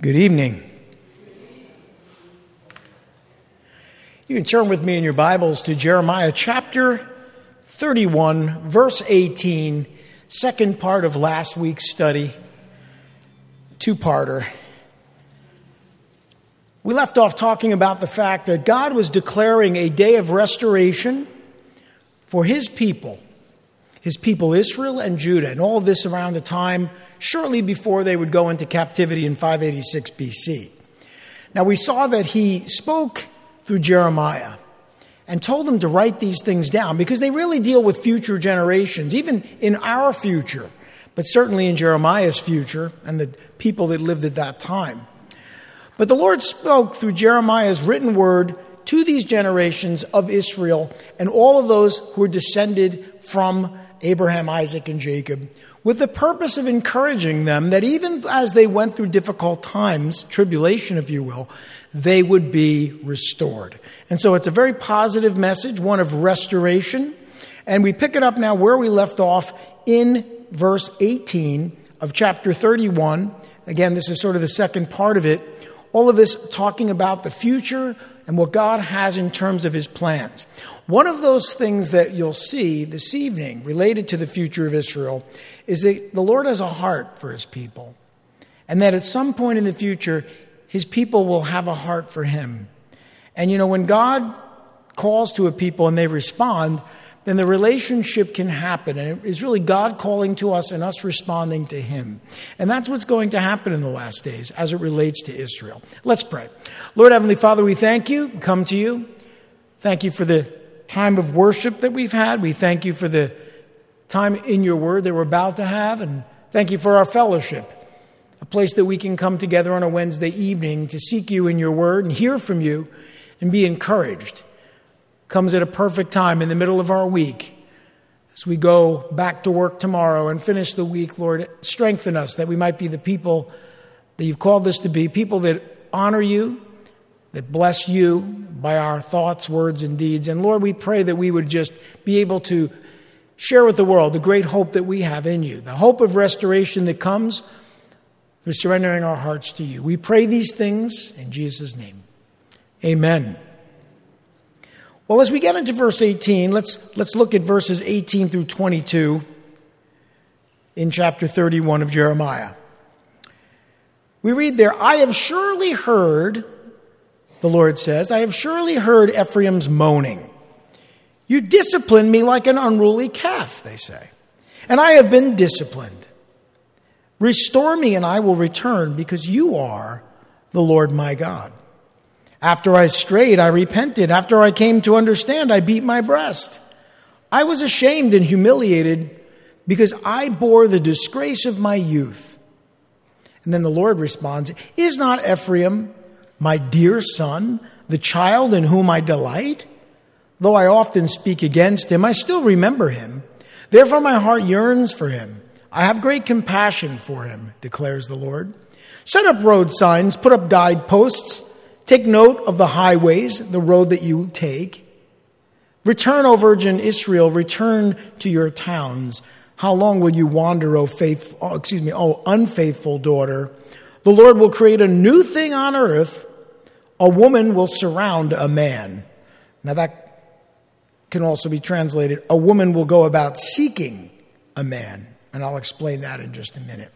Good evening. You can turn with me in your Bibles to Jeremiah chapter 31, verse 18, second part of last week's study, two-parter. We left off talking about the fact that God was declaring a day of restoration for His people Israel and Judah, and all of this around the time shortly before they would go into captivity in 586 BC. Now we saw that He spoke through Jeremiah and told them to write these things down because they really deal with future generations, even in our future, but certainly in Jeremiah's future and the people that lived at that time. But the Lord spoke through Jeremiah's written word to these generations of Israel and all of those who were descended from Abraham, Isaac, and Jacob, with the purpose of encouraging them that even as they went through difficult times, tribulation, if you will, they would be restored. And so it's a very positive message, one of restoration. And we pick it up now where we left off in verse 18 of chapter 31. Again, this is sort of the second part of it. All of this talking about the future and what God has in terms of His plans. One of those things that you'll see this evening related to the future of Israel is that the Lord has a heart for His people. And that at some point in the future, His people will have a heart for Him. And you know, when God calls to a people and they respond, then the relationship can happen. And it is really God calling to us and us responding to Him. And that's what's going to happen in the last days as it relates to Israel. Let's pray. Lord Heavenly Father, we thank You. We come to You. Thank You for the time of worship that we've had. We thank You for the time in Your Word that we're about to have. And thank You for our fellowship, a place that we can come together on a Wednesday evening to seek You in Your Word and hear from You and be encouraged. Comes at a perfect time in the middle of our week as we go back to work tomorrow and finish the week. Lord, strengthen us that we might be the people that You've called us to be, people that honor You, that bless You by our thoughts, words, and deeds. And Lord, we pray that we would just be able to share with the world the great hope that we have in You, the hope of restoration that comes through surrendering our hearts to You. We pray these things in Jesus' name. Amen. Well, as we get into verse 18, let's look at verses 18 through 22 in chapter 31 of Jeremiah. We read there, I have surely heard, the Lord says, I have surely heard Ephraim's moaning. You discipline me like an unruly calf, they say, and I have been disciplined. Restore me and I will return because You are the Lord my God. After I strayed, I repented. After I came to understand, I beat my breast. I was ashamed and humiliated because I bore the disgrace of my youth. And then the Lord responds, Is not Ephraim my dear son, the child in whom I delight? Though I often speak against him, I still remember him. Therefore my heart yearns for him. I have great compassion for him, declares the Lord. Set up road signs, put up guideposts. Take note of the highways, the road that you take. Return, O virgin Israel, return to your towns. How long will you wander, O unfaithful daughter? The Lord will create a new thing on earth. A woman will surround a man. Now that can also be translated, a woman will go about seeking a man. And I'll explain that in just a minute.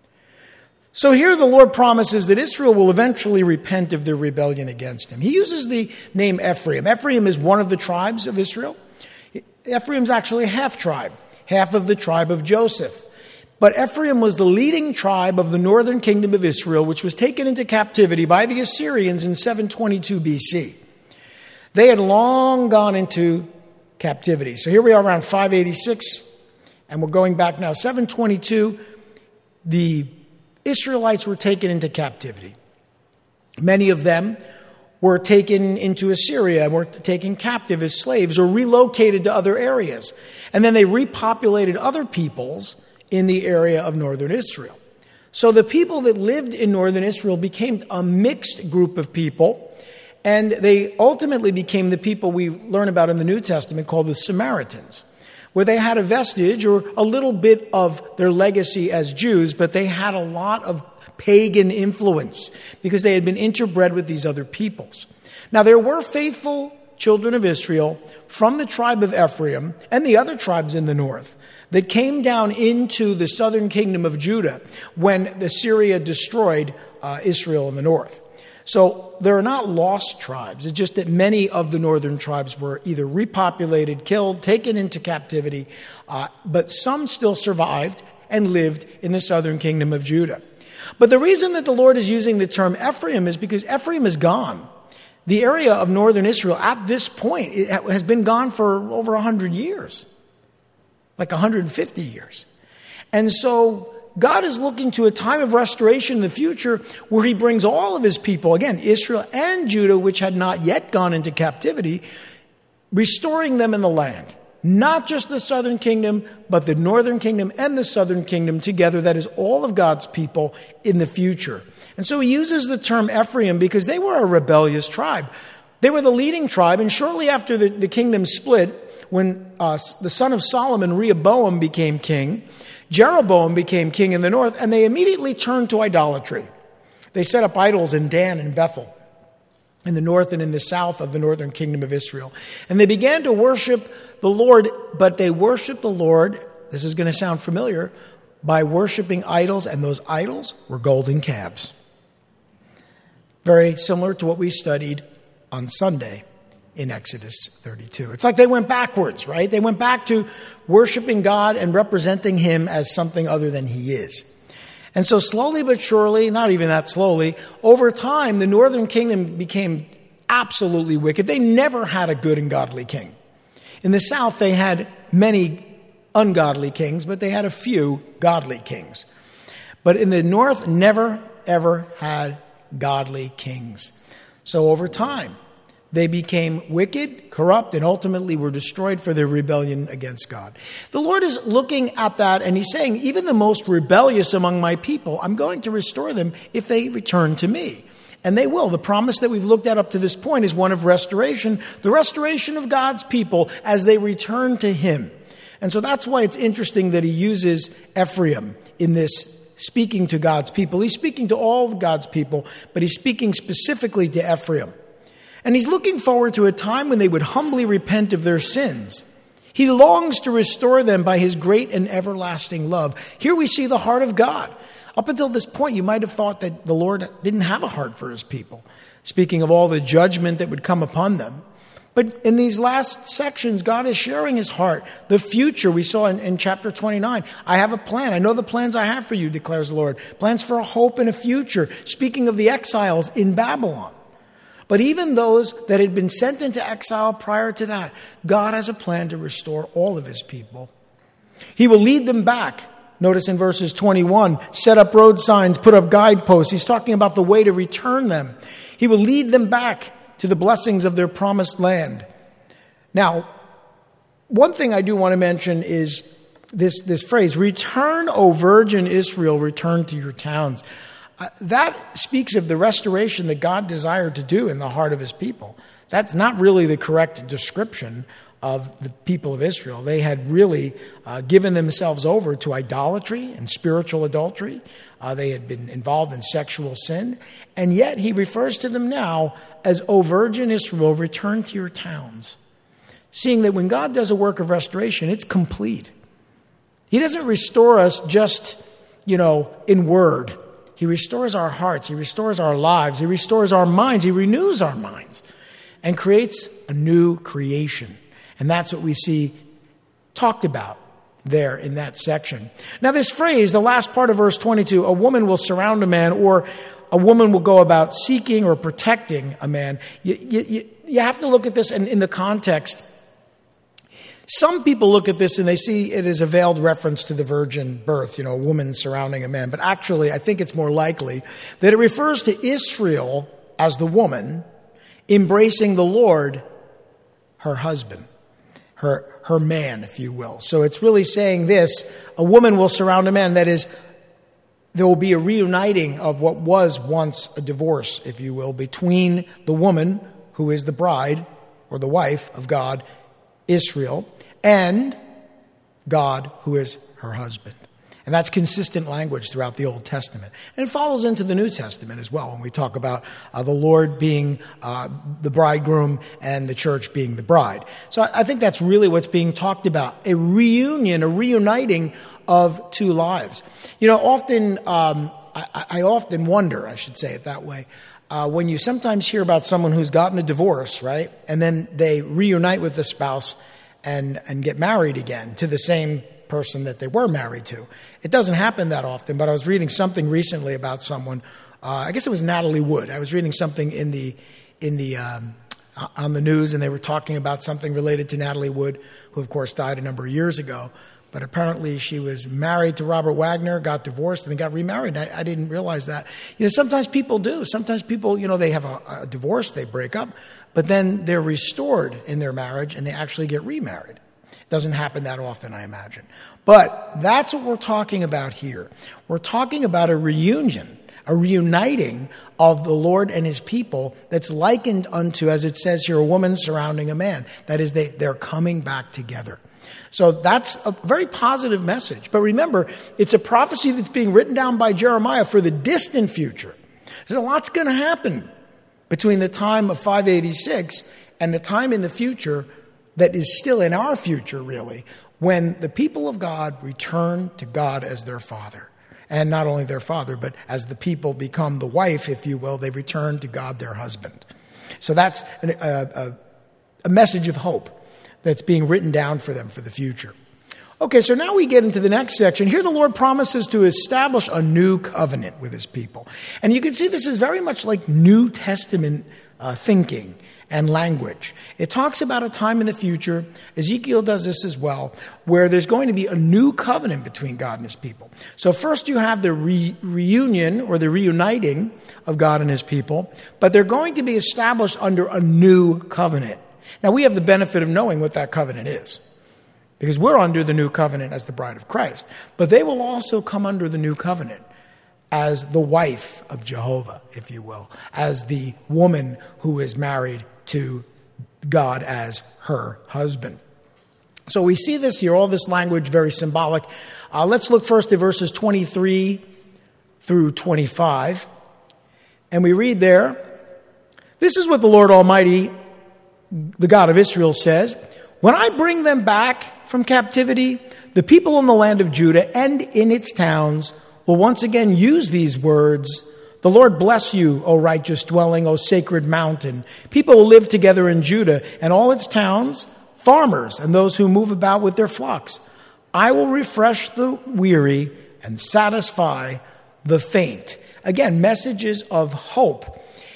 So here the Lord promises that Israel will eventually repent of their rebellion against Him. He uses the name Ephraim. Ephraim is one of the tribes of Israel. Ephraim's actually a half tribe, half of the tribe of Joseph. But Ephraim was the leading tribe of the northern kingdom of Israel, which was taken into captivity by the Assyrians in 722 BC. They had long gone into captivity. So here we are around 586, and we're going back now. 722, the Israelites were taken into captivity. Many of them were taken into Assyria and were taken captive as slaves or relocated to other areas. And then they repopulated other peoples in the area of northern Israel. So the people that lived in northern Israel became a mixed group of people, and they ultimately became the people we learn about in the New Testament called the Samaritans. where they had a vestige or a little bit of their legacy as Jews, but they had a lot of pagan influence because they had been interbred with these other peoples. Now, there were faithful children of Israel from the tribe of Ephraim and the other tribes in the north that came down into the southern kingdom of Judah when Assyria destroyed Israel in the north. So there are not lost tribes. It's just that many of the northern tribes were either repopulated, killed, taken into captivity, but some still survived and lived in the southern kingdom of Judah. But the reason that the Lord is using the term Ephraim is because Ephraim is gone. The area of northern Israel at this point has been gone for over 100 years, like 150 years. And so God is looking to a time of restoration in the future where he brings all of his people, again, Israel and Judah, which had not yet gone into captivity, restoring them in the land. Not just the southern kingdom, but the northern kingdom and the southern kingdom together. That is all of God's people in the future. And so he uses the term Ephraim because they were a rebellious tribe. They were the leading tribe, and shortly after the kingdom split, when the son of Solomon, Rehoboam, became king, Jeroboam became king in the north, and they immediately turned to idolatry. They set up idols in Dan and Bethel, in the north and in the south of the northern kingdom of Israel. And they began to worship the Lord, but they worshiped the Lord, this is going to sound familiar, by worshiping idols, and those idols were golden calves. Very similar to what we studied on Sunday in Exodus 32. It's like they went backwards, right? They went back to worshiping God and representing him as something other than he is. And so slowly but surely, not even that slowly, over time, the northern kingdom became absolutely wicked. They never had a good and godly king. In the south, they had many ungodly kings, but they had a few godly kings. But in the north, never, ever had godly kings. So over time, they became wicked, corrupt, and ultimately were destroyed for their rebellion against God. The Lord is looking at that, and he's saying, even the most rebellious among my people, I'm going to restore them if they return to me. And they will. The promise that we've looked at up to this point is one of restoration, the restoration of God's people as they return to him. And so that's why it's interesting that he uses Ephraim in this, speaking to God's people. He's speaking to all of God's people, but he's speaking specifically to Ephraim. And he's looking forward to a time when they would humbly repent of their sins. He longs to restore them by his great and everlasting love. Here we see the heart of God. Up until this point, you might have thought that the Lord didn't have a heart for his people, speaking of all the judgment that would come upon them. But in these last sections, God is sharing his heart. The future, we saw in chapter 29. I have a plan. I know the plans I have for you, declares the Lord. Plans for a hope and a future. Speaking of the exiles in Babylon. But even those that had been sent into exile prior to that, God has a plan to restore all of his people. He will lead them back. Notice in verses 21, set up road signs, put up guideposts. He's talking about the way to return them. He will lead them back to the blessings of their promised land. Now, one thing I do want to mention is this phrase, return, O virgin Israel, return to your towns. That speaks of the restoration that God desired to do in the heart of his people. That's not really the correct description of the people of Israel. They had really given themselves over to idolatry and spiritual adultery. They had been involved in sexual sin. And yet he refers to them now as, O virgin Israel, return to your towns. Seeing that when God does a work of restoration, it's complete. He doesn't restore us just, in word. He restores our hearts. He restores our lives. He restores our minds. He renews our minds and creates a new creation. And that's what we see talked about there in that section. Now this phrase, the last part of verse 22, a woman will surround a man, or a woman will go about seeking or protecting a man. You have to look at this in the context. Some people look at this and they see it as a veiled reference to the virgin birth, a woman surrounding a man. But actually, I think it's more likely that it refers to Israel as the woman embracing the Lord, her husband, her man, if you will. So it's really saying this, a woman will surround a man. That is, there will be a reuniting of what was once a divorce, if you will, between the woman, who is the bride or the wife of God, Israel, and God who is her husband. And that's consistent language throughout the Old Testament. And it follows into the New Testament as well when we talk about the Lord being the bridegroom and the church being the bride. So I think that's really what's being talked about, a reunion, a reuniting of two lives. You know, often, I often wonder, I should say it that way, when you sometimes hear about someone who's gotten a divorce, right? And then they reunite with the spouse and get married again to the same person that they were married to. It doesn't happen that often, but I was reading something recently about someone, I guess it was Natalie Wood. I was reading something on the news, and they were talking about something related to Natalie Wood, who of course died a number of years ago. But apparently she was married to Robert Wagner, got divorced, and then got remarried. I didn't realize that. You know, sometimes people do. Sometimes people, you know, they have a divorce, they break up, but then they're restored in their marriage and they actually get remarried. Doesn't happen that often, I imagine. But that's what we're talking about here. We're talking about a reunion, a reuniting of the Lord and his people that's likened unto, as it says here, a woman surrounding a man. That is, they're coming back together. So that's a very positive message. But remember, it's a prophecy that's being written down by Jeremiah for the distant future. There's a lot's going to happen between the time of 586 and the time in the future that is still in our future, really, when the people of God return to God as their Father. And not only their Father, but as the people become the wife, if you will, they return to God their husband. So that's a message of hope that's being written down for them for the future. Okay, so now we get into the next section. Here the Lord promises to establish a new covenant with his people. And you can see this is very much like New Testament thinking and language. It talks about a time in the future, Ezekiel does this as well, where there's going to be a new covenant between God and his people. So first you have the reunion or the reuniting of God and his people, but they're going to be established under a new covenant. Now we have the benefit of knowing what that covenant is, because we're under the new covenant as the bride of Christ, but they will also come under the new covenant as the wife of Jehovah, if you will, as the woman who is married to God as her husband. So we see this here, all this language, very symbolic. Let's look first at verses 23 through 25. And we read there, "This is what the Lord Almighty, the God of Israel, says, when I bring them back from captivity, the people in the land of Judah and in its towns will once again use these words, 'The Lord bless you, O righteous dwelling, O sacred mountain.' People will live together in Judah and all its towns, farmers and those who move about with their flocks. I will refresh the weary and satisfy the faint." Again, messages of hope.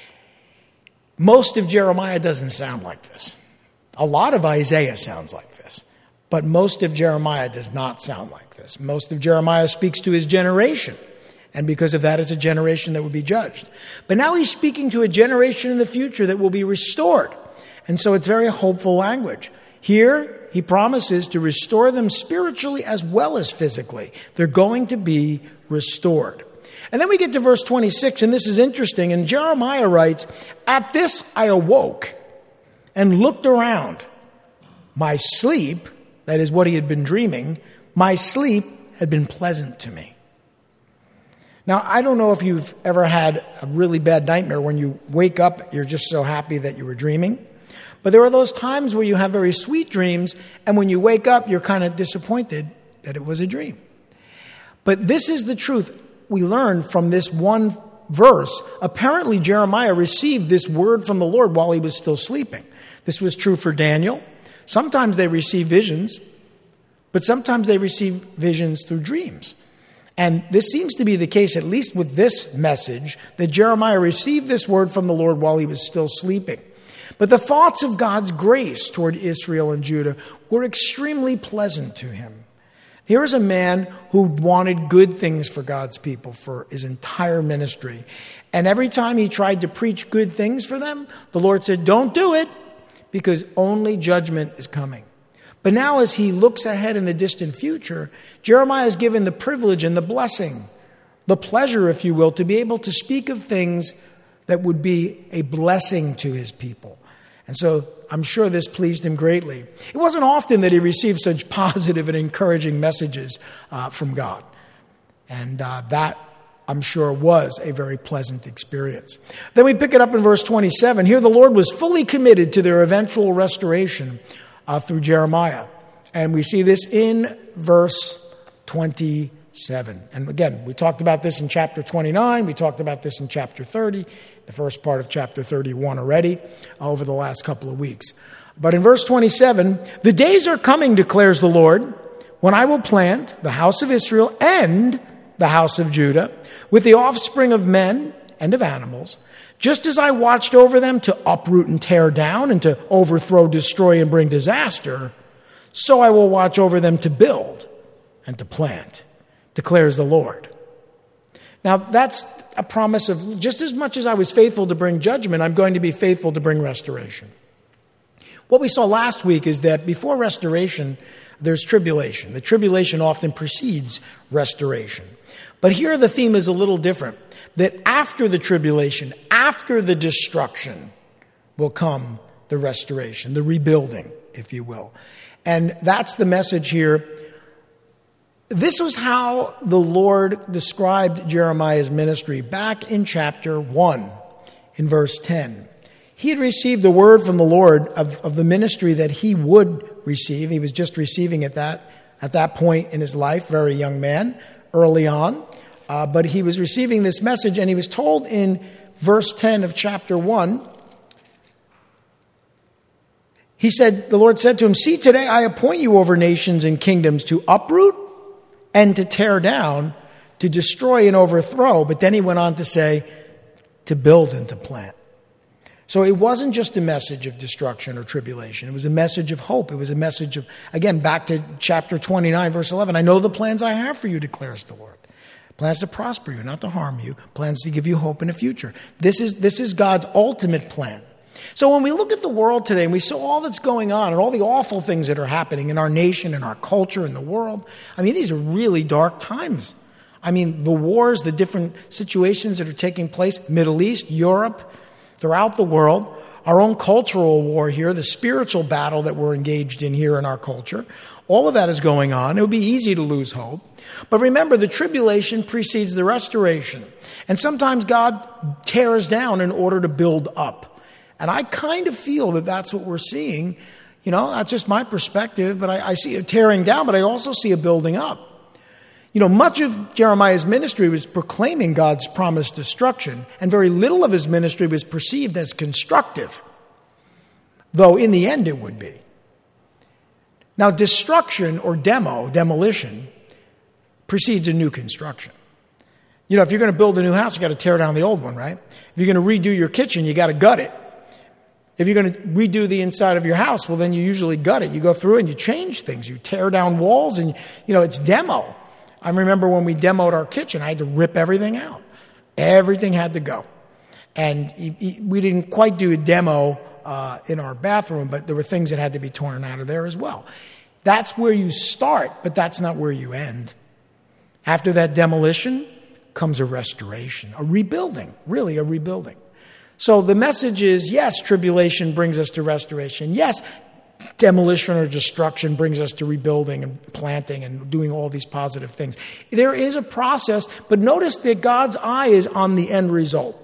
Most of Jeremiah doesn't sound like this. A lot of Isaiah sounds like this, but most of Jeremiah does not sound like this. Most of Jeremiah speaks to his generation, and because of that, it's a generation that would be judged. But now he's speaking to a generation in the future that will be restored, and so it's very hopeful language. Here, he promises to restore them spiritually as well as physically. They're going to be restored. And then we get to verse 26, and this is interesting. And Jeremiah writes, "At this I awoke and looked around. My sleep," that is what he had been dreaming, "my sleep had been pleasant to me." Now, I don't know if you've ever had a really bad nightmare. When you wake up, you're just so happy that you were dreaming. But there are those times where you have very sweet dreams, and when you wake up, you're kind of disappointed that it was a dream. But this is the truth. We learn from this one verse. Apparently, Jeremiah received this word from the Lord while he was still sleeping. This was true for Daniel. Sometimes they receive visions, but sometimes they receive visions through dreams. And this seems to be the case, at least with this message, that Jeremiah received this word from the Lord while he was still sleeping. But the thoughts of God's grace toward Israel and Judah were extremely pleasant to him. Here is a man who wanted good things for God's people for his entire ministry. And every time he tried to preach good things for them, the Lord said, "Don't do it, because only judgment is coming." But now as he looks ahead in the distant future, Jeremiah is given the privilege and the blessing, the pleasure, if you will, to be able to speak of things that would be a blessing to his people. And so I'm sure this pleased him greatly. It wasn't often that he received such positive and encouraging messages from God. And that, I'm sure, was a very pleasant experience. Then we pick it up in verse 27. Here the Lord was fully committed to their eventual restoration through Jeremiah. And we see this in verse 27. And again, we talked about this in chapter 29. We talked about this in chapter 30, the first part of chapter 31 already, over the last couple of weeks. But in verse 27, the days are coming, declares the Lord, when I will plant the house of Israel and the house of Judah with the offspring of men and of animals, just as I watched over them to uproot and tear down and to overthrow, destroy, and bring disaster, so I will watch over them to build and to plant, declares the Lord. Now, that's a promise of just as much as I was faithful to bring judgment, I'm going to be faithful to bring restoration. What we saw last week is that before restoration, there's tribulation. The tribulation often precedes restoration. But here the theme is a little different, that after the tribulation, after the destruction, will come the restoration, the rebuilding, if you will. And that's the message here. This was how the Lord described Jeremiah's ministry back in chapter 1, in verse 10. He had received the word from the Lord of the ministry that he would receive. He was just receiving it at that point in his life, very young man, early on. But he was receiving this message, and he was told in verse 10 of chapter 1, he said, the Lord said to him, see, today I appoint you over nations and kingdoms to uproot and to tear down, to destroy and overthrow. But then he went on to say, to build and to plant. So it wasn't just a message of destruction or tribulation. It was a message of hope. It was a message of, again, back to chapter 29, verse 11. I know the plans I have for you, declares the Lord. Plans to prosper you, not to harm you. Plans to give you hope in the future. This is God's ultimate plan. So when we look at the world today and we see all that's going on and all the awful things that are happening in our nation, in our culture, in the world, I mean, these are really dark times. I mean, the wars, the different situations that are taking place, Middle East, Europe, throughout the world, our own cultural war here, the spiritual battle that we're engaged in here in our culture, all of that is going on. It would be easy to lose hope. But remember, the tribulation precedes the restoration. And sometimes God tears down in order to build up. And I kind of feel that that's what we're seeing. You know, that's just my perspective, but I see a tearing down, but I also see a building up. You know, much of Jeremiah's ministry was proclaiming God's promised destruction, and very little of his ministry was perceived as constructive, though in the end it would be. Now, destruction or demolition precedes a new construction. You know, if you're going to build a new house, you got to tear down the old one, right? If you're going to redo your kitchen, you got to gut it. If you're going to redo the inside of your house, well, then you usually gut it. You go through and you change things. You tear down walls and, you know, it's demo. I remember when we demoed our kitchen, I had to rip everything out. Everything had to go. And we didn't quite do a demo in our bathroom, but there were things that had to be torn out of there as well. That's where you start, but that's not where you end. After that demolition comes a restoration, a rebuilding, really a rebuilding. So the message is, yes, tribulation brings us to restoration. Yes, demolition or destruction brings us to rebuilding and planting and doing all these positive things. There is a process, but notice that God's eye is on the end result.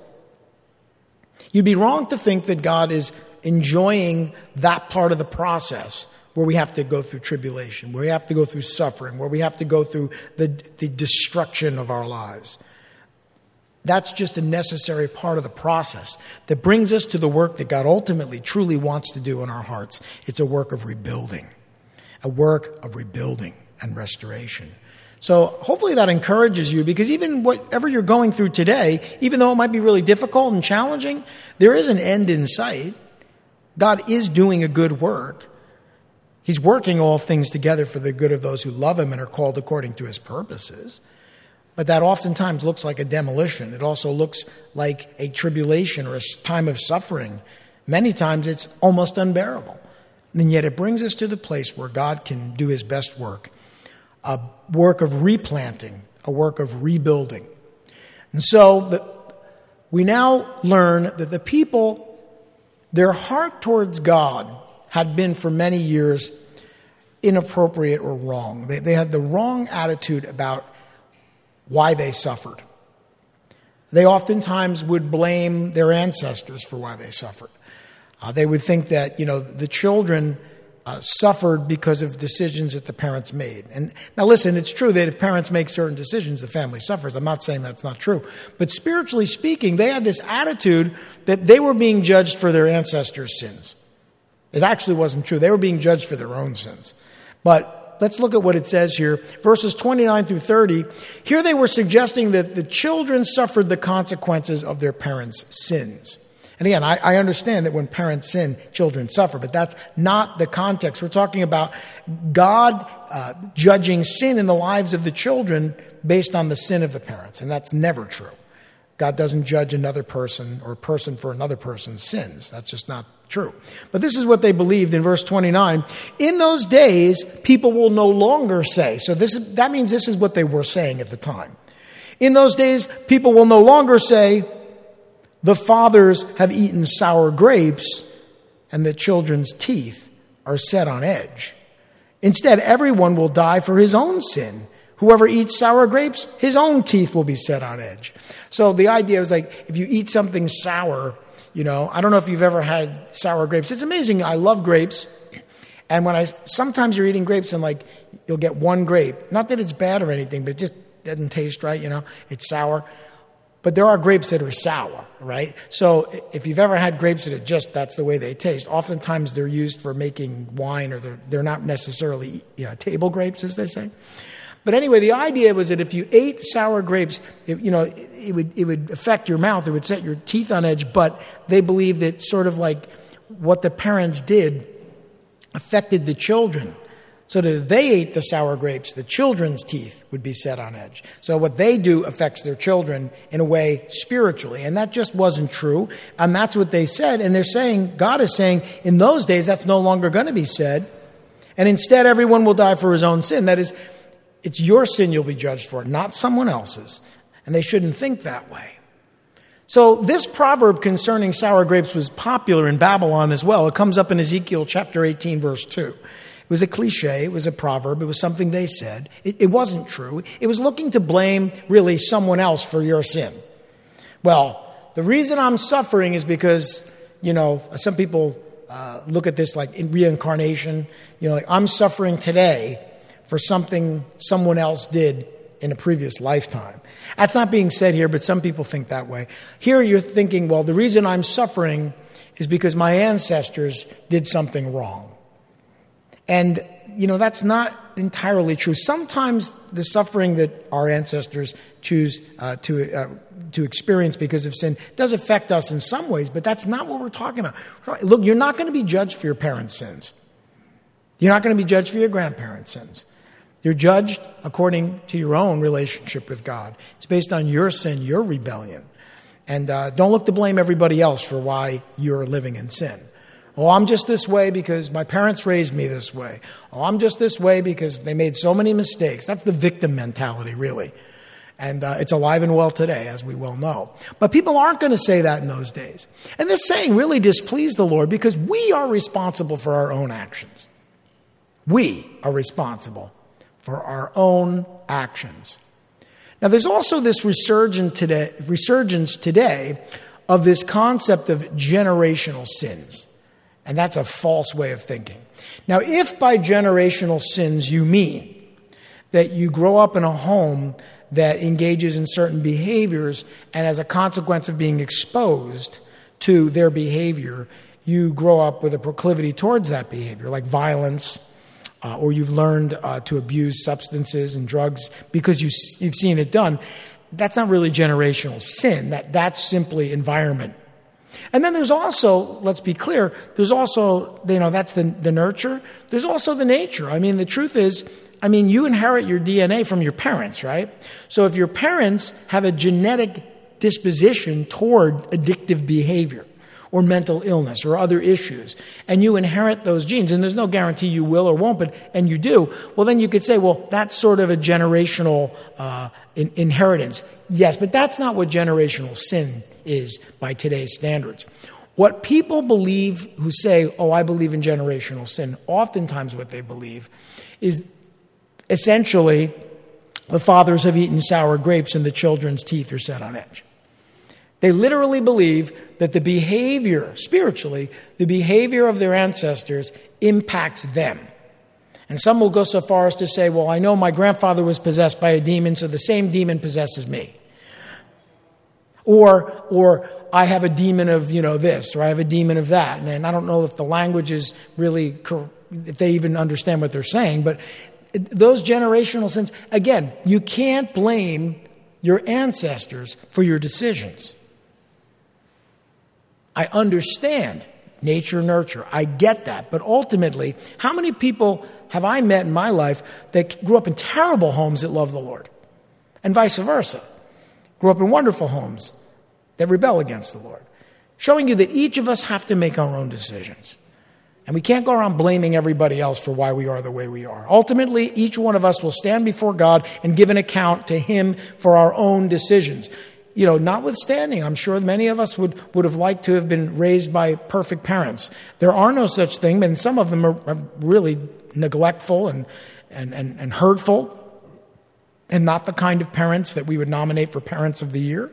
You'd be wrong to think that God is enjoying that part of the process where we have to go through tribulation, where we have to go through suffering, where we have to go through the destruction of our lives. That's just a necessary part of the process that brings us to the work that God ultimately, truly wants to do in our hearts. It's a work of rebuilding and restoration. So hopefully that encourages you, because even whatever you're going through today, even though it might be really difficult and challenging, there is an end in sight. God is doing a good work. He's working all things together for the good of those who love him and are called according to his purposes. But that oftentimes looks like a demolition. It also looks like a tribulation or a time of suffering. Many times it's almost unbearable. And yet it brings us to the place where God can do his best work, a work of replanting, a work of rebuilding. And so we now learn that the people Their heart towards God had been for many years inappropriate or wrong. They had the wrong attitude about why they suffered. They oftentimes would blame their ancestors for why they suffered. They would think that, the children suffered because of decisions that the parents made. And now listen, it's true that if parents make certain decisions, the family suffers. I'm not saying that's not true. But spiritually speaking, they had this attitude that they were being judged for their ancestors' sins. It actually wasn't true. They were being judged for their own sins. But let's look at what it says here. Verses 29 through 30. Here they were suggesting that the children suffered the consequences of their parents' sins. And again, I understand that when parents sin, children suffer, but that's not the context. We're talking about God judging sin in the lives of the children based on the sin of the parents, and that's never true. God doesn't judge another person or a person for another person's sins. That's just not true. But this is what they believed in verse 29. In those days, people will no longer say. So that means this is what they were saying at the time. In those days, people will no longer say, the fathers have eaten sour grapes, and the children's teeth are set on edge. Instead, everyone will die for his own sin. Whoever eats sour grapes, his own teeth will be set on edge. So the idea is like, if you eat something sour, I don't know if you've ever had sour grapes. It's amazing. I love grapes. And sometimes you're eating grapes and you'll get one grape. Not that it's bad or anything, but it just doesn't taste right, It's sour. But there are grapes that are sour, right? So if you've ever had grapes that that's the way they taste, oftentimes they're used for making wine, or they're not necessarily table grapes, as they say. But anyway, the idea was that if you ate sour grapes, it would affect your mouth. It would set your teeth on edge. But they believed that sort of like what the parents did affected the children. So that if they ate the sour grapes, the children's teeth would be set on edge. So what they do affects their children in a way spiritually. And that just wasn't true. And that's what they said. And they're saying, God is saying, in those days, that's no longer going to be said. And instead, everyone will die for his own sin. That is, it's your sin you'll be judged for, not someone else's. And they shouldn't think that way. So this proverb concerning sour grapes was popular in Babylon as well. It comes up in Ezekiel chapter 18, verse 2. It was a cliche. It was a proverb. It was something they said. It wasn't true. It was looking to blame really someone else for your sin. Well, the reason I'm suffering is because, some people look at this like in reincarnation. I'm suffering today for something someone else did in a previous lifetime. That's not being said here, but some people think that way. Here you're thinking, well, the reason I'm suffering is because my ancestors did something wrong. And, that's not entirely true. Sometimes the suffering that our ancestors choose to experience because of sin does affect us in some ways, but that's not what we're talking about. Look, you're not going to be judged for your parents' sins. You're not going to be judged for your grandparents' sins. You're judged according to your own relationship with God. It's based on your sin, your rebellion. And don't look to blame everybody else for why you're living in sin. Oh, I'm just this way because my parents raised me this way. Oh, I'm just this way because they made so many mistakes. That's the victim mentality, really. And it's alive and well today, as we well know. But people aren't going to say that in those days. And this saying really displeased the Lord because we are responsible for our own actions. We are responsible for our own actions. Now, there's also this resurgence today of this concept of generational sins. And that's a false way of thinking. Now, if by generational sins you mean that you grow up in a home that engages in certain behaviors, and as a consequence of being exposed to their behavior, you grow up with a proclivity towards that behavior, like violence, or you've learned to abuse substances and drugs because you've seen it done, that's not really generational sin. That's simply environment. And then there's also, let's be clear, there's also, that's the nurture. There's also the nature. I mean, the truth is, you inherit your DNA from your parents, right? So if your parents have a genetic disposition toward addictive behavior or mental illness or other issues, and you inherit those genes, and there's no guarantee you will or won't, and you do, well, then you could say, well, that's sort of a generational inheritance. Yes, but that's not what generational sin is by today's standards. What people believe who say, oh, I believe in generational sin, oftentimes what they believe is essentially the fathers have eaten sour grapes and the children's teeth are set on edge. They literally believe that the behavior, spiritually, the behavior of their ancestors impacts them. And some will go so far as to say, well, I know my grandfather was possessed by a demon, so the same demon possesses me. Or I have a demon of, this, or I have a demon of that. And I don't know if the language is really, if they even understand what they're saying, but those generational sins, again, you can't blame your ancestors for your decisions. I understand nature, nurture. I get that. But ultimately, how many people have I met in my life that grew up in terrible homes that love the Lord? And vice versa. Grew up in wonderful homes that rebel against the Lord. Showing you that each of us have to make our own decisions. And we can't go around blaming everybody else for why we are the way we are. Ultimately, each one of us will stand before God and give an account to Him for our own decisions. Notwithstanding, I'm sure many of us would have liked to have been raised by perfect parents. There are no such thing, and some of them are really neglectful and hurtful, and not the kind of parents that we would nominate for Parents of the Year.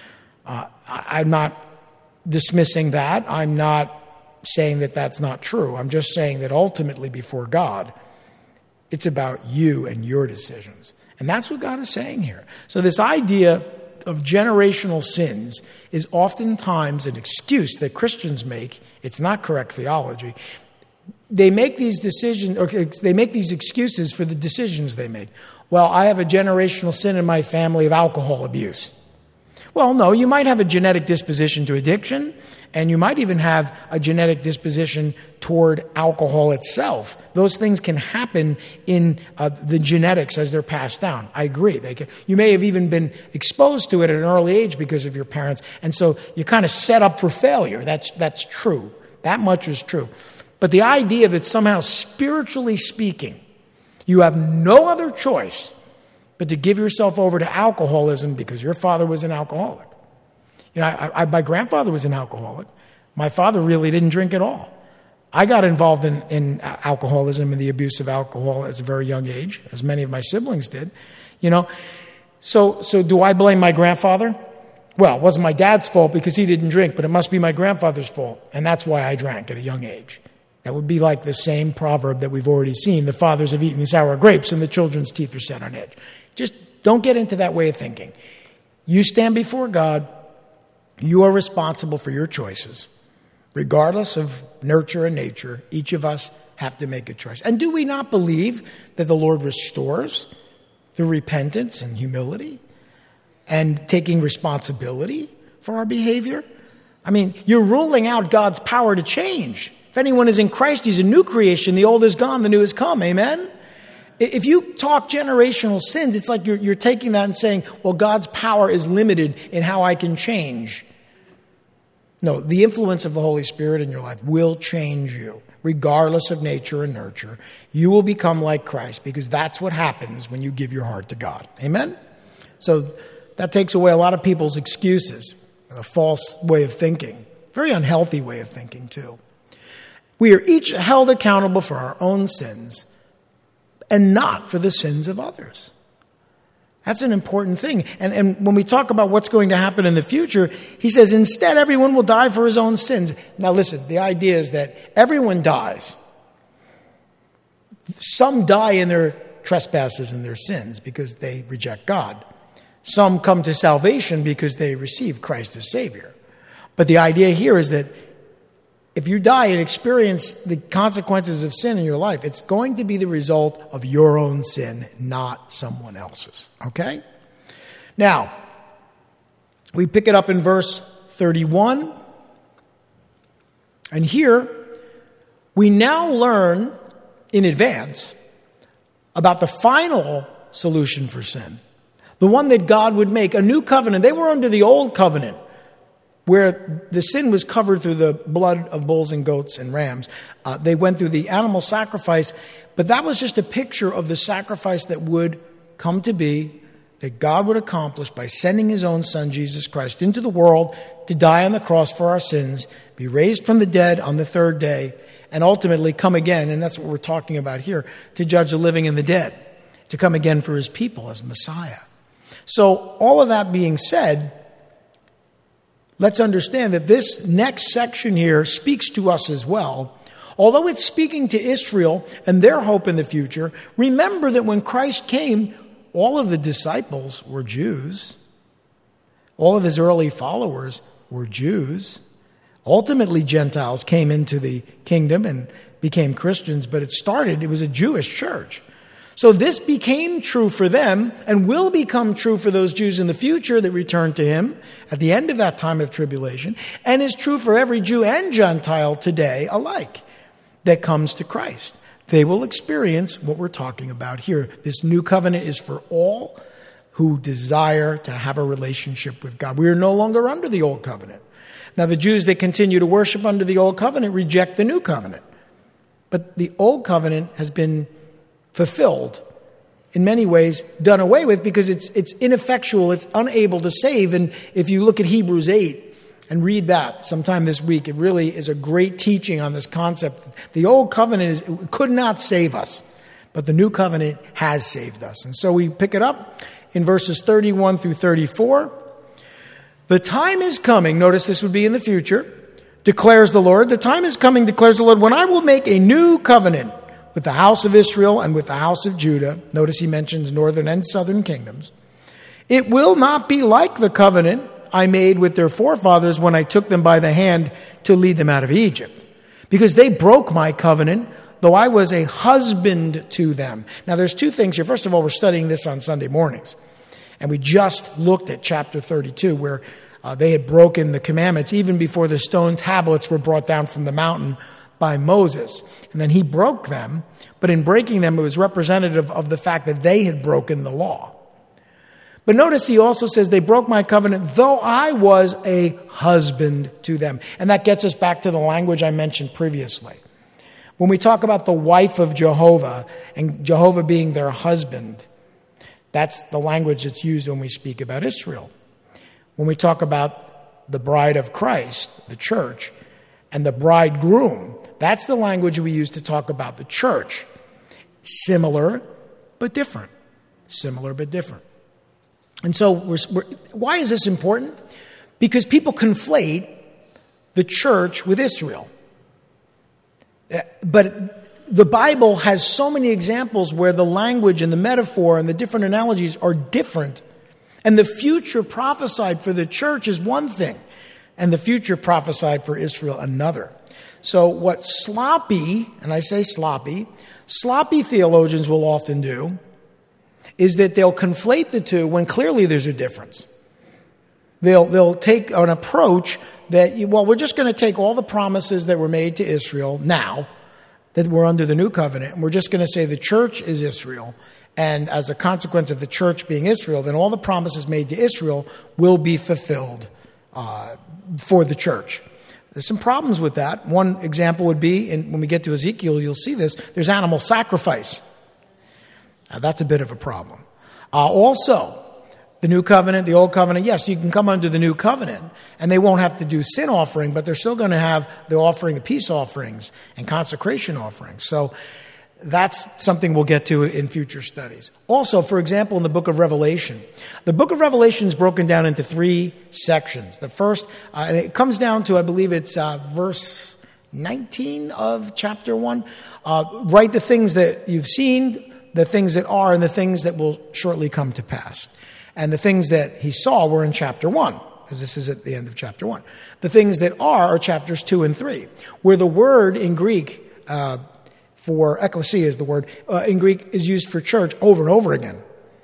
I'm not dismissing that. I'm not saying that that's not true. I'm just saying that ultimately before God, it's about you and your decisions. And that's what God is saying here. So this idea of generational sins is oftentimes an excuse that Christians make. It's not correct theology. They make these decisions, or they make these excuses for the decisions they make. Well, I have a generational sin in my family of alcohol abuse. Well, no, you might have a genetic disposition to addiction, and you might even have a genetic disposition toward alcohol itself. Those things can happen in the genetics as they're passed down. I agree. You may have even been exposed to it at an early age because of your parents, and so you're kind of set up for failure. That's true. That much is true. But the idea that somehow, spiritually speaking, you have no other choice but to give yourself over to alcoholism because your father was an alcoholic. My grandfather was an alcoholic. My father really didn't drink at all. I got involved in alcoholism and the abuse of alcohol at a very young age, as many of my siblings did. So do I blame my grandfather? Well, it wasn't my dad's fault because he didn't drink, but it must be my grandfather's fault, and that's why I drank at a young age. That would be like the same proverb that we've already seen. The fathers have eaten sour grapes and the children's teeth are set on edge. Just don't get into that way of thinking. You stand before God. You are responsible for your choices. Regardless of nurture and nature, each of us have to make a choice. And do we not believe that the Lord restores through repentance and humility and taking responsibility for our behavior? I mean, you're ruling out God's power to change. If anyone is in Christ, he's a new creation. The old is gone, the new has come. Amen? If you talk generational sins, it's like you're taking that and saying, well, God's power is limited in how I can change. No, the influence of the Holy Spirit in your life will change you, regardless of nature and nurture. You will become like Christ because that's what happens when you give your heart to God. Amen? So that takes away a lot of people's excuses, a false way of thinking, very unhealthy way of thinking too. We are each held accountable for our own sins and not for the sins of others. That's an important thing. And when we talk about what's going to happen in the future, he says, instead, everyone will die for his own sins. Now listen, the idea is that everyone dies. Some die in their trespasses and their sins because they reject God. Some come to salvation because they receive Christ as Savior. But the idea here is that if you die and experience the consequences of sin in your life, it's going to be the result of your own sin, not someone else's. Okay? Now, we pick it up in verse 31. And here, we now learn in advance about the final solution for sin. The one that God would make, a new covenant. They were under the old covenant, where the sin was covered through the blood of bulls and goats and rams. They went through the animal sacrifice, but that was just a picture of the sacrifice that would come to be that God would accomplish by sending his own Son, Jesus Christ, into the world to die on the cross for our sins, be raised from the dead on the third day, and ultimately come again, and that's what we're talking about here, to judge the living and the dead, to come again for his people as Messiah. So all of that being said, let's understand that this next section here speaks to us as well. Although it's speaking to Israel and their hope in the future, remember that when Christ came, all of the disciples were Jews. All of his early followers were Jews. Ultimately, Gentiles came into the kingdom and became Christians, but it was a Jewish church. So this became true for them and will become true for those Jews in the future that return to him at the end of that time of tribulation, and is true for every Jew and Gentile today alike that comes to Christ. They will experience what we're talking about here. This new covenant is for all who desire to have a relationship with God. We are no longer under the old covenant. Now, the Jews that continue to worship under the old covenant reject the new covenant. But the old covenant has been fulfilled, in many ways done away with, because it's ineffectual, it's unable to save. And if you look at Hebrews 8 and read that sometime this week, it really is a great teaching on this concept. The old covenant could not save us, but the new covenant has saved us. And so we pick it up in verses 31 through 34. The time is coming, notice this would be in the future, declares the Lord. The time is coming, declares the Lord, when I will make a new covenant with the house of Israel and with the house of Judah. Notice he mentions northern and southern kingdoms. It will not be like the covenant I made with their forefathers when I took them by the hand to lead them out of Egypt, because they broke my covenant, though I was a husband to them. Now there's two things here. First of all, we're studying this on Sunday mornings. And we just looked at chapter 32, where they had broken the commandments even before the stone tablets were brought down from the mountain by Moses. And then he broke them, but in breaking them, it was representative of the fact that they had broken the law. But notice he also says, they broke my covenant, though I was a husband to them. And that gets us back to the language I mentioned previously. When we talk about the wife of Jehovah, and Jehovah being their husband, that's the language that's used when we speak about Israel. When we talk about the bride of Christ, the church, and the bridegroom, that's the language we use to talk about the church. Similar, but different. Similar, but different. And so why is this important? Because people conflate the church with Israel. But the Bible has so many examples where the language and the metaphor and the different analogies are different. And the future prophesied for the church is one thing, and the future prophesied for Israel another. So what sloppy, and I say sloppy theologians will often do is that they'll conflate the two when clearly there's a difference. They'll take an approach that, well, we're just going to take all the promises that were made to Israel now, that we're under the new covenant, and we're just going to say the church is Israel. And as a consequence of the church being Israel, then all the promises made to Israel will be fulfilled for the church. There's some problems with that. One example would be, and when we get to Ezekiel, you'll see this, there's animal sacrifice. Now, that's a bit of a problem. Also, the new covenant, the old covenant, yes, you can come under the new covenant, and they won't have to do sin offering, but they're still going to have the offering, the peace offerings and consecration offerings. So that's something we'll get to in future studies. Also, for example, in the book of Revelation is broken down into 3 sections. The first, and it comes down to, I believe it's verse 19 of chapter 1. Write the things that you've seen, the things that are, and the things that will shortly come to pass. And the things that he saw were in chapter 1, because this is at the end of chapter 1. The things that are chapters 2 and 3, where the word in Greek for ecclesia is the word in Greek is used for church over and over again.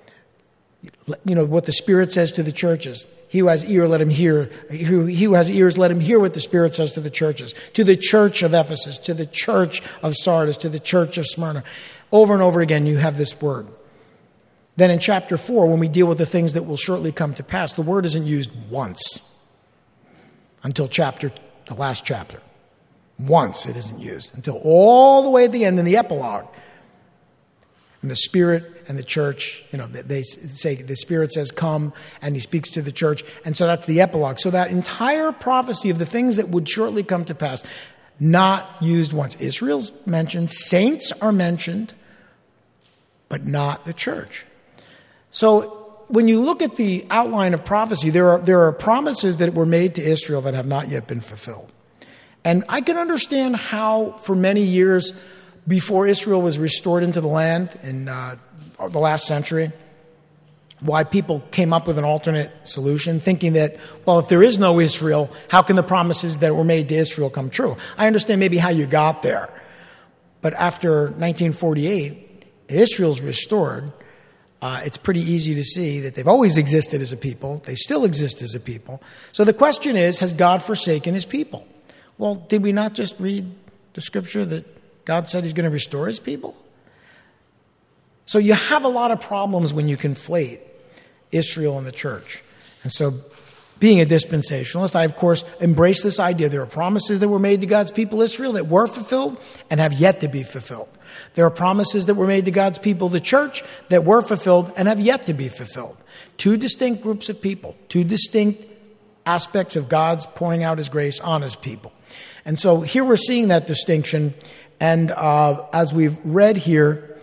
You know what the Spirit says to the churches. He who has ear, let him hear. He who has ears, let him hear what the Spirit says to the churches. To the church of Ephesus, to the church of Sardis, to the church of Smyrna. Over and over again, you have this word. Then in chapter 4, when we deal with the things that will shortly come to pass, the word isn't used once until the last chapter. Once it isn't used until all the way at the end in the epilogue. And the Spirit and the church, they say the Spirit says come, and he speaks to the church. And so that's the epilogue. So that entire prophecy of the things that would shortly come to pass, not used once. Israel's mentioned, saints are mentioned, but not the church. So when you look at the outline of prophecy, there are promises that were made to Israel that have not yet been fulfilled. And I can understand how for many years before Israel was restored into the land in the last century, why people came up with an alternate solution, thinking that, well, if there is no Israel, how can the promises that were made to Israel come true? I understand maybe how you got there. But after 1948, Israel's restored. It's pretty easy to see that they've always existed as a people. They still exist as a people. So the question is, has God forsaken his people? Well, did we not just read the scripture that God said he's going to restore his people? So you have a lot of problems when you conflate Israel and the church. And so being a dispensationalist, I, of course, embrace this idea. There are promises that were made to God's people, Israel, that were fulfilled and have yet to be fulfilled. There are promises that were made to God's people, the church, that were fulfilled and have yet to be fulfilled. Two distinct groups of people, two distinct aspects of God's pouring out his grace on his people. And so here we're seeing that distinction. And as we've read here,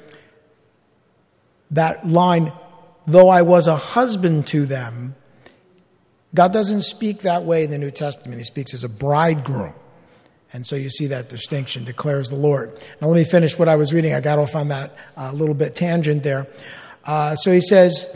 that line, though I was a husband to them, God doesn't speak that way in the New Testament. He speaks as a bridegroom. And so you see that distinction, declares the Lord. Now let me finish what I was reading. I got off on that little bit tangent there. So he says,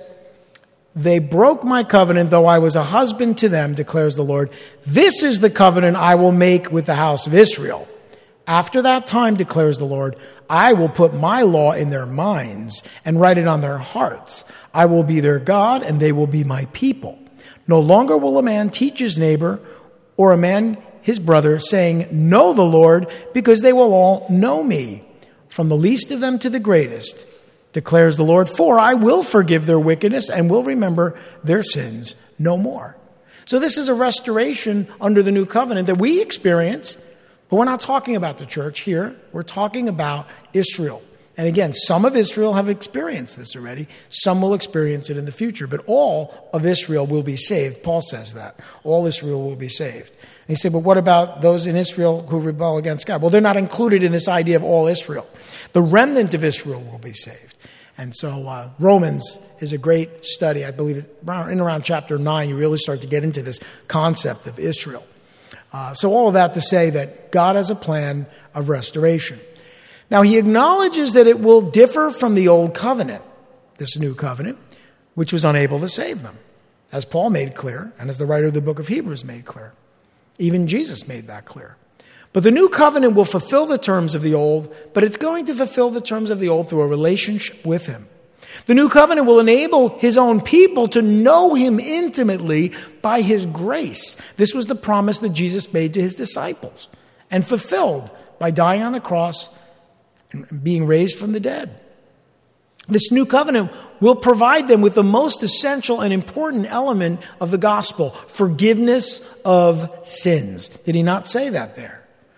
they broke my covenant, though I was a husband to them, declares the Lord. This is the covenant I will make with the house of Israel. After that time, declares the Lord, I will put my law in their minds and write it on their hearts. I will be their God, and they will be my people. No longer will a man teach his neighbor or a man his brother, saying, know the Lord, because they will all know me, from the least of them to the greatest, declares the Lord. For I will forgive their wickedness and will remember their sins no more. So this is a restoration under the new covenant that we experience, but we're not talking about the church here. We're talking about Israel. And again, some of Israel have experienced this already. Some will experience it in the future. But all of Israel will be saved. Paul says that. All Israel will be saved. And he said, but what about those in Israel who rebel against God? Well, they're not included in this idea of all Israel. The remnant of Israel will be saved. And so Romans is a great study. I believe around chapter 9, you really start to get into this concept of Israel. So all of that to say that God has a plan of restoration. Now, he acknowledges that it will differ from the old covenant, this new covenant, which was unable to save them, as Paul made clear, and as the writer of the book of Hebrews made clear. Even Jesus made that clear. But the new covenant will fulfill the terms of the old, but it's going to fulfill the terms of the old through a relationship with him. The new covenant will enable his own people to know him intimately by his grace. This was the promise that Jesus made to his disciples and fulfilled by dying on the cross and being raised from the dead. This new covenant will provide them with the most essential and important element of the gospel, forgiveness of sins. Did he not say that there?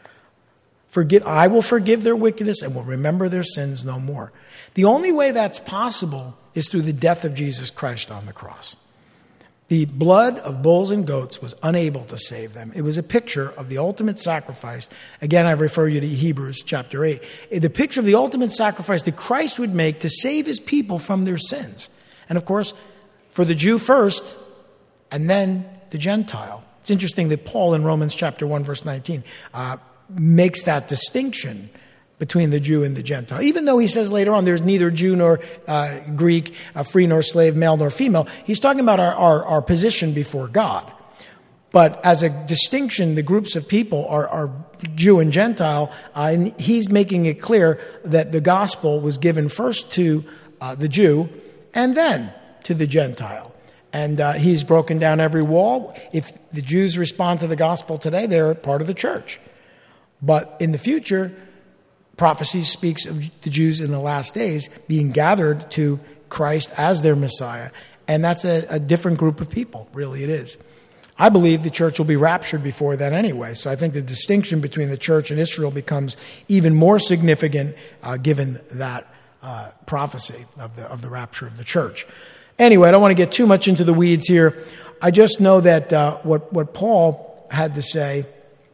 I will forgive their wickedness and will remember their sins no more. The only way that's possible is through the death of Jesus Christ on the cross. The blood of bulls and goats was unable to save them. It was a picture of the ultimate sacrifice. Again, I refer you to Hebrews chapter 8. The picture of the ultimate sacrifice that Christ would make to save his people from their sins. And of course, for the Jew first, and then the Gentile. It's interesting that Paul in Romans chapter 1, verse 19, makes that distinction between the Jew and the Gentile. Even though he says later on there's neither Jew nor Greek, free nor slave, male nor female, he's talking about our position before God. But as a distinction, the groups of people are Jew and Gentile, and he's making it clear that the gospel was given first to the Jew and then to the Gentile. And he's broken down every wall. If the Jews respond to the gospel today, they're part of the church. But in the future, prophecy speaks of the Jews in the last days being gathered to Christ as their Messiah. And that's a different group of people, really it is. I believe the church will be raptured before that anyway. So I think the distinction between the church and Israel becomes even more significant given that prophecy of the rapture of the church. Anyway, I don't want to get too much into the weeds here. I just know that what Paul had to say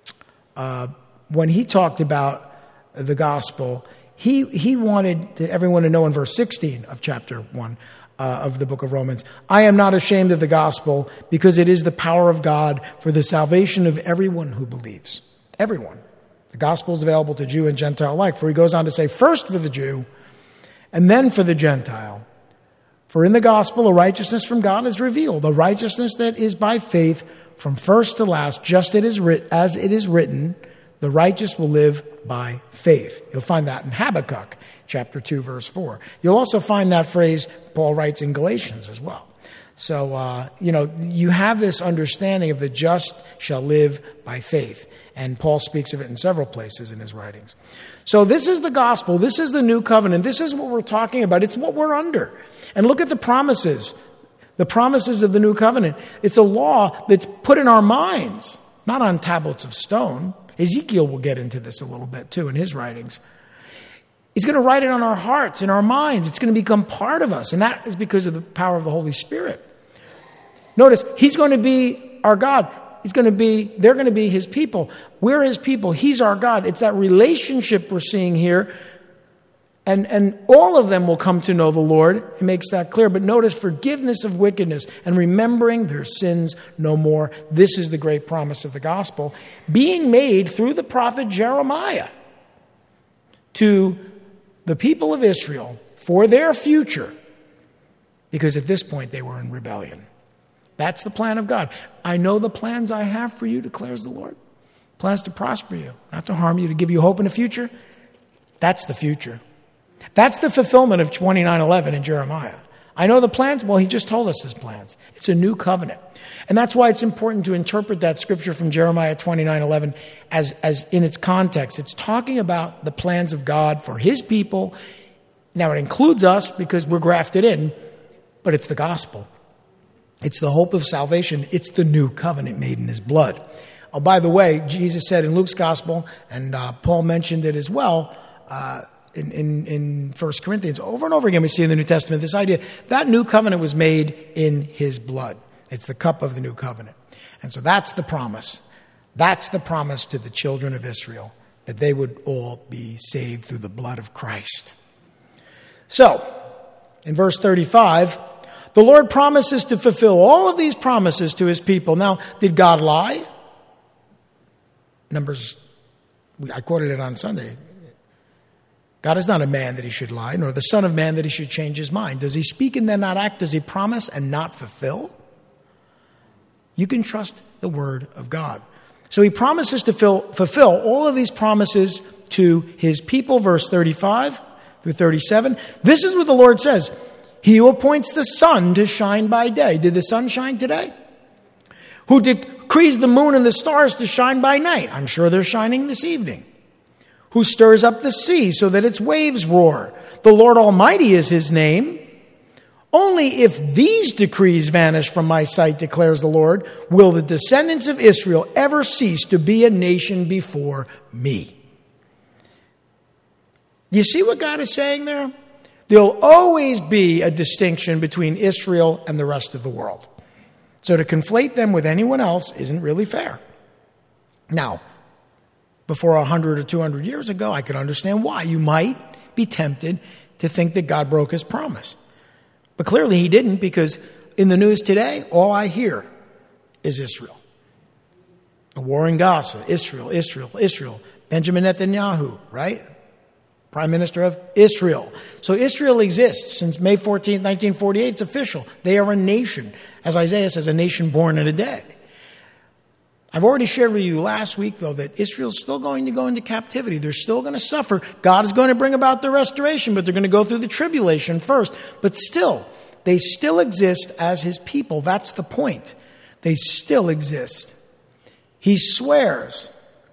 when he talked about the gospel, he wanted everyone to know in verse 16 of chapter 1 of the book of Romans, I am not ashamed of the gospel because it is the power of God for the salvation of everyone who believes. Everyone. The gospel is available to Jew and Gentile alike. For he goes on to say, first for the Jew and then for the Gentile. For in the gospel a righteousness from God is revealed, a righteousness that is by faith from first to last, just as it is written, the righteous will live by faith. You'll find that in Habakkuk, chapter 2, verse 4. You'll also find that phrase Paul writes in Galatians as well. So, you have this understanding of the just shall live by faith. And Paul speaks of it in several places in his writings. So this is the gospel. This is the new covenant. This is what we're talking about. It's what we're under. And look at the promises of the new covenant. It's a law that's put in our minds, not on tablets of stone. Ezekiel will get into this a little bit too in his writings. He's going to write it on our hearts, in our minds. It's going to become part of us. And that is because of the power of the Holy Spirit. Notice, he's going to be our God. They're going to be his people. We're his people. He's our God. It's that relationship we're seeing here. And all of them will come to know the Lord. It makes that clear. But notice forgiveness of wickedness and remembering their sins no more. This is the great promise of the gospel being made through the prophet Jeremiah to the people of Israel for their future. Because at this point they were in rebellion. That's the plan of God. I know the plans I have for you, declares the Lord. Plans to prosper you, not to harm you, to give you hope in the future. That's the future. That's the fulfillment of 29:11 in Jeremiah. I know the plans. Well, he just told us his plans. It's a new covenant. And that's why it's important to interpret that scripture from Jeremiah 29:11 as in its context. It's talking about the plans of God for his people. Now, it includes us because we're grafted in, but it's the gospel. It's the hope of salvation. It's the new covenant made in his blood. Oh, by the way, Jesus said in Luke's gospel, and Paul mentioned it as well, in 1 Corinthians, over and over again we see in the New Testament this idea that new covenant was made in his blood. It's the cup of the new covenant. And so that's the promise. That's the promise to the children of Israel, that they would all be saved through the blood of Christ. So, in verse 35, the Lord promises to fulfill all of these promises to his people. Now, did God lie? I quoted it on Sunday. God is not a man that he should lie, nor the son of man that he should change his mind. Does he speak and then not act? Does he promise and not fulfill? You can trust the word of God. So he promises to fulfill all of these promises to his people, verse 35 through 37. This is what the Lord says. He who appoints the sun to shine by day. Did the sun shine today? Who decrees the moon and the stars to shine by night. I'm sure they're shining this evening. Who stirs up the sea so that its waves roar. The Lord Almighty is his name. Only if these decrees vanish from my sight, declares the Lord, will the descendants of Israel ever cease to be a nation before me. You see what God is saying there? There'll always be a distinction between Israel and the rest of the world. So to conflate them with anyone else isn't really fair. Now, before 100 or 200 years ago, I could understand why. You might be tempted to think that God broke his promise. But clearly he didn't, because in the news today, all I hear is Israel. The war in Gaza, Israel. Benjamin Netanyahu, right? Prime Minister of Israel. So Israel exists since May 14th, 1948. It's official. They are a nation, as Isaiah says, a nation born in a day. I've already shared with you last week, though, that Israel's still going to go into captivity. They're still going to suffer. God is going to bring about the restoration, but they're going to go through the tribulation first. But still, they still exist as his people. That's the point. They still exist. He swears,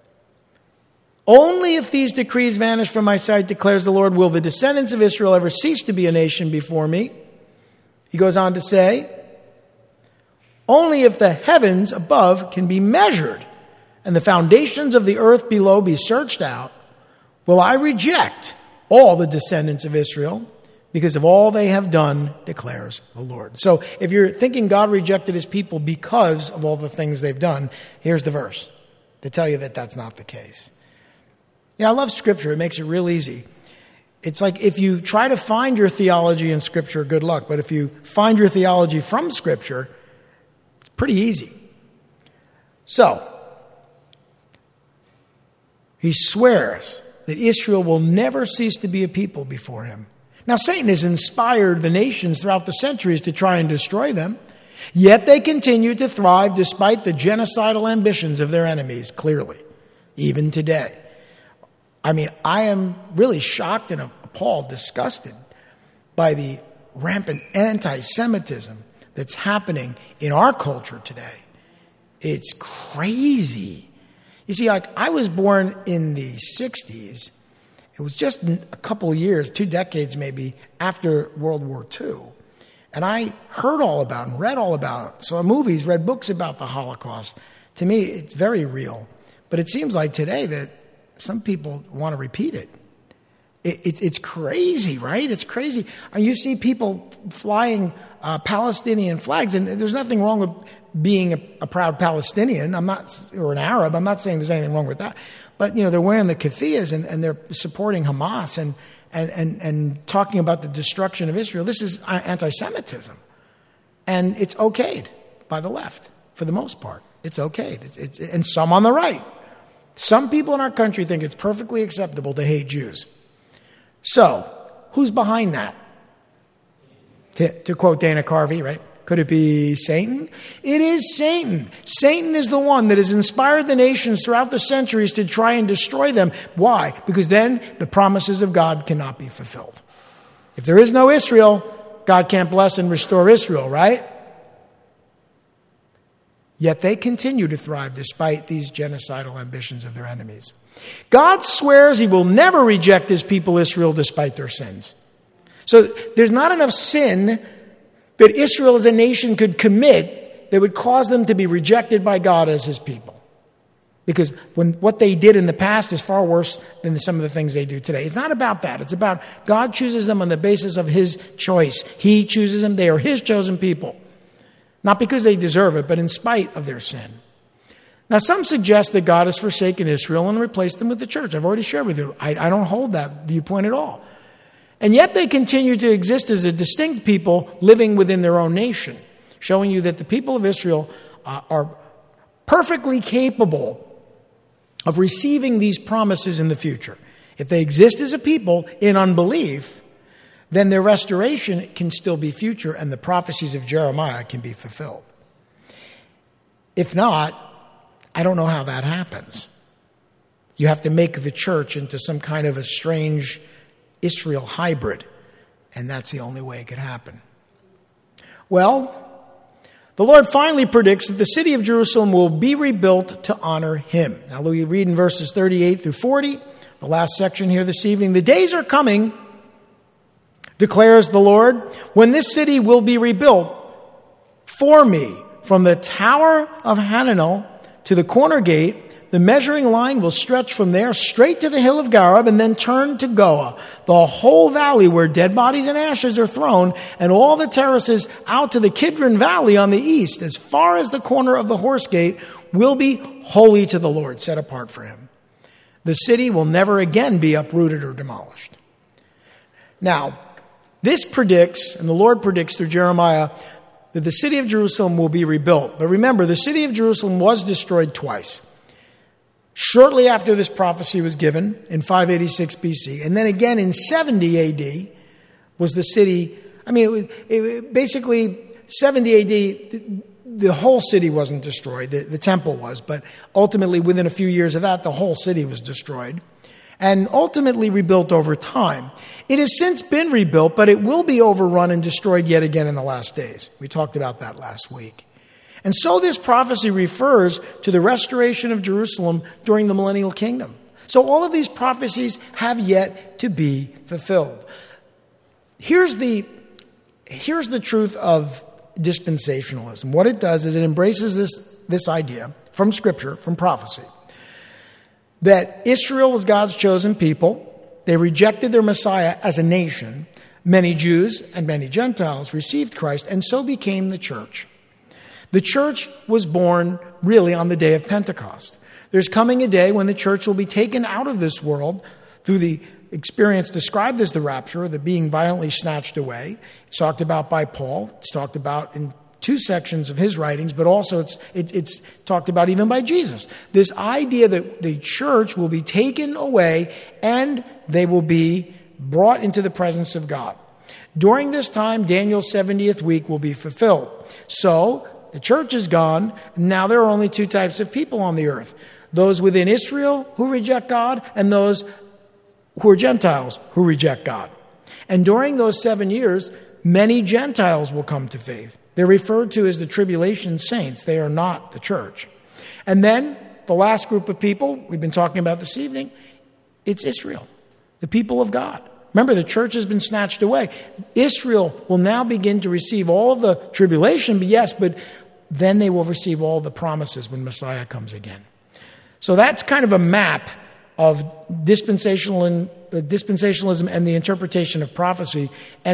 only if these decrees vanish from my sight, declares the Lord, will the descendants of Israel ever cease to be a nation before me. He goes on to say, only if the heavens above can be measured and the foundations of the earth below be searched out, will I reject all the descendants of Israel, because of all they have done, declares the Lord. So if you're thinking God rejected his people because of all the things they've done, here's the verse to tell you that that's not the case. You know, I love Scripture. It makes it real easy. It's like if you try to find your theology in Scripture, good luck. But if you find your theology from Scripture, it's pretty easy. So, he swears that Israel will never cease to be a people before him. Now, Satan has inspired the nations throughout the centuries to try and destroy them. Yet they continue to thrive despite the genocidal ambitions of their enemies, clearly, even today. I mean, I am really shocked and appalled, disgusted by the rampant anti-Semitism that's happening in our culture today. It's crazy. You see, like, I was born in the 60s. It was just a couple of years, 2 decades maybe, after World War II. And I heard all about and read all about it. Saw movies, read books about the Holocaust. To me, it's very real. But it seems like today that some people want to repeat it. It's crazy, right? It's crazy. You see people flying Palestinian flags, and there's nothing wrong with being a proud Palestinian. Or an Arab. I'm not saying there's anything wrong with that. But, you know, they're wearing the keffiyehs and they're supporting Hamas and talking about the destruction of Israel. This is anti-Semitism. And it's okayed by the left, for the most part. It's okayed. And some on the right. Some people in our country think it's perfectly acceptable to hate Jews. So, who's behind that? To quote Dana Carvey, right? Could it be Satan? It is Satan. Satan is the one that has inspired the nations throughout the centuries to try and destroy them. Why? Because then the promises of God cannot be fulfilled. If there is no Israel, God can't bless and restore Israel, right? Yet they continue to thrive despite these genocidal ambitions of their enemies. God swears he will never reject his people Israel despite their sins. So there's not enough sin that Israel as a nation could commit that would cause them to be rejected by God as his people. Because what they did in the past is far worse than some of the things they do today. It's not about that. It's about God chooses them on the basis of his choice. He chooses them. They are his chosen people. Not because they deserve it, but in spite of their sin. Now, some suggest that God has forsaken Israel and replaced them with the church. I've already shared with you. I don't hold that viewpoint at all. And yet they continue to exist as a distinct people living within their own nation, showing you that the people of Israel are perfectly capable of receiving these promises in the future. If they exist as a people in unbelief, then their restoration can still be future and the prophecies of Jeremiah can be fulfilled. If not, I don't know how that happens. You have to make the church into some kind of a strange Israel hybrid, and that's the only way it could happen. Well, the Lord finally predicts that the city of Jerusalem will be rebuilt to honor him. Now we read in verses 38 through 40, the last section here this evening. The days are coming, declares the Lord, when this city will be rebuilt for me. From the tower of Hananel to the corner gate, the measuring line will stretch from there straight to the hill of Gareb and then turn to Goah, the whole valley where dead bodies and ashes are thrown, and all the terraces out to the Kidron Valley on the east, as far as the corner of the horse gate, will be holy to the Lord, set apart for him. The city will never again be uprooted or demolished. Now, this predicts, and the Lord predicts through Jeremiah, that the city of Jerusalem will be rebuilt. But remember, the city of Jerusalem was destroyed twice. Shortly after this prophecy was given in 586 BC, and then again in 70 AD was the city. I mean, basically 70 AD, the whole city wasn't destroyed. The temple was, but ultimately within a few years of that, the whole city was destroyed and ultimately rebuilt over time. It has since been rebuilt, but it will be overrun and destroyed yet again in the last days. We talked about that last week. And so this prophecy refers to the restoration of Jerusalem during the millennial kingdom. So all of these prophecies have yet to be fulfilled. Here's the truth of dispensationalism. What it does is it embraces this idea from Scripture, from prophecy, that Israel was God's chosen people, they rejected their Messiah as a nation. Many Jews and many Gentiles received Christ, and so became the church. The church was born really on the day of Pentecost. There's coming a day when the church will be taken out of this world through the experience described as the rapture, the being violently snatched away. It's talked about by Paul. It's talked about in 2 sections of his writings, but also it's talked about even by Jesus. This idea that the church will be taken away and they will be brought into the presence of God. During this time, Daniel's 70th week will be fulfilled. So, the church is gone. Now there are only 2 types of people on the earth. Those within Israel who reject God, and those who are Gentiles who reject God. And during those 7 years, many Gentiles will come to faith. They're referred to as the tribulation saints. They are not the church. And then the last group of people we've been talking about this evening, it's Israel, the people of God. Remember, the church has been snatched away. Israel will now begin to receive all of the tribulation, but then they will receive all the promises when Messiah comes again. So that's kind of a map of dispensationalism and the interpretation of prophecy. And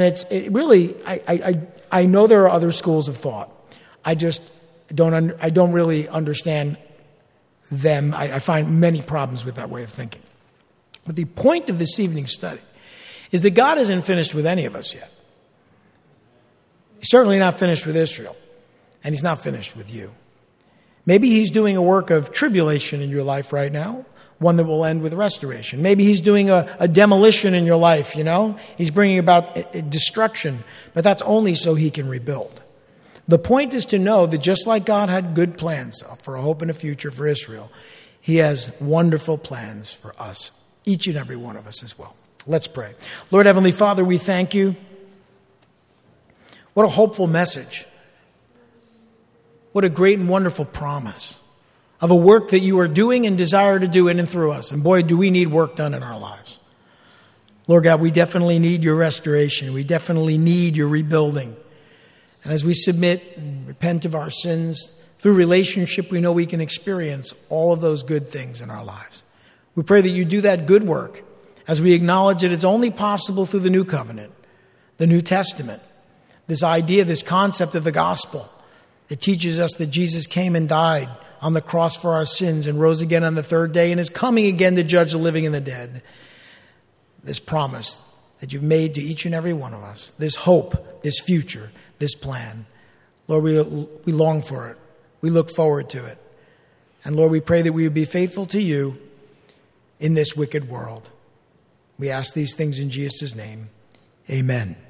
I know there are other schools of thought. I don't really understand them. I find many problems with that way of thinking. But the point of this evening's study is that God isn't finished with any of us yet. He's certainly not finished with Israel, and he's not finished with you. Maybe he's doing a work of tribulation in your life right now, one that will end with restoration. Maybe he's doing a demolition in your life, He's bringing about destruction, but that's only so he can rebuild. The point is to know that just like God had good plans for a hope and a future for Israel, he has wonderful plans for us, each and every one of us as well. Let's pray. Lord Heavenly Father, we thank you. What a hopeful message. What a great and wonderful promise of a work that you are doing and desire to do in and through us. And boy, do we need work done in our lives. Lord God, we definitely need your restoration. We definitely need your rebuilding. And as we submit and repent of our sins, through relationship, we know we can experience all of those good things in our lives. We pray that you do that good work as we acknowledge that it's only possible through the new covenant, the New Testament, this idea, this concept of the gospel that teaches us that Jesus came and died on the cross for our sins and rose again on the 3rd day and is coming again to judge the living and the dead. This promise that you've made to each and every one of us, this hope, this future, this plan. Lord, we long for it. We look forward to it. And Lord, we pray that we would be faithful to you in this wicked world. We ask these things in Jesus' name. Amen.